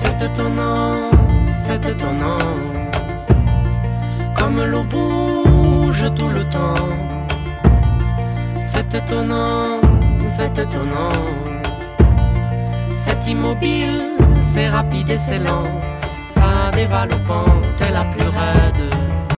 c'est étonnant, comme l'eau bouge tout le temps. C'est étonnant, c'est immobile, c'est rapide et c'est lent. Ça dévale aux pentes la plus raide.